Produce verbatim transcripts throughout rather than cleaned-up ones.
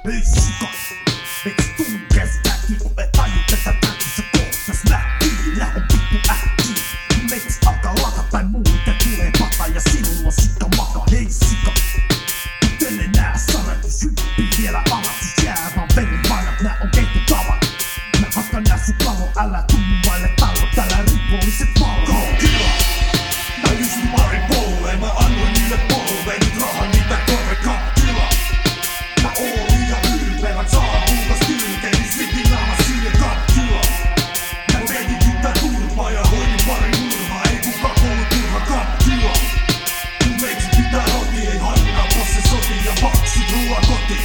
Hei sika, meiks tunkees väki, kun me tajut, että täkissä kohtas nähtiin. Lähden pikku ähtiin, meiks alkaa lata tai muuten tulee pata ja silloin sika maka. Hei sika, kutele nää sanat, jos hyppii vielä alat, siis jää vaan verivainat, nää on keittutavat. Mä hakkan nää sun kalo, älä tunnu vaille talo, täällä rikolliset valvoo. Kaukila, mä lystin pari polleen, mä annoin niille polveen, nyt rahan niitä korve kaukila. Mä oon liian ylpeä, saa kuukas kylkeen, slitin naama sille kaukila. Mä vedin tää turpaa ja hoidin pari murhaa, ei kukaan kuulu turha kaukila. Kun meiksit pitää roti, ei hainata se soti ja paksit ruoan kotiin.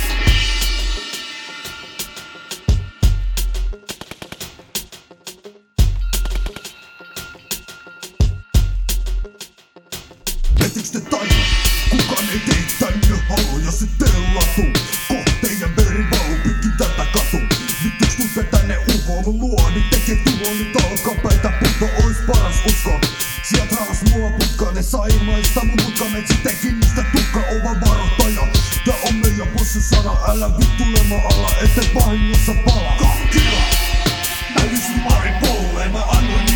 Ettekö te tajua? Kukaan ei tee tänne haloja, se tellatuu. Kohteiden verivau pitkin tätä katu. Nyt yks tuntee tänne uhoon luo, niin tekee tulo, nyt alkaa päitä puto, ois paras usko. Sieltä raas mua putkanen sai ilmaista mun putkamet, se teki niistä tukka ovan varoittaja. Tää on meidän bossin sana, älä vittulema alla, ette vahingossa pala. Kaukila, mä lystin pari polleen, mä annoin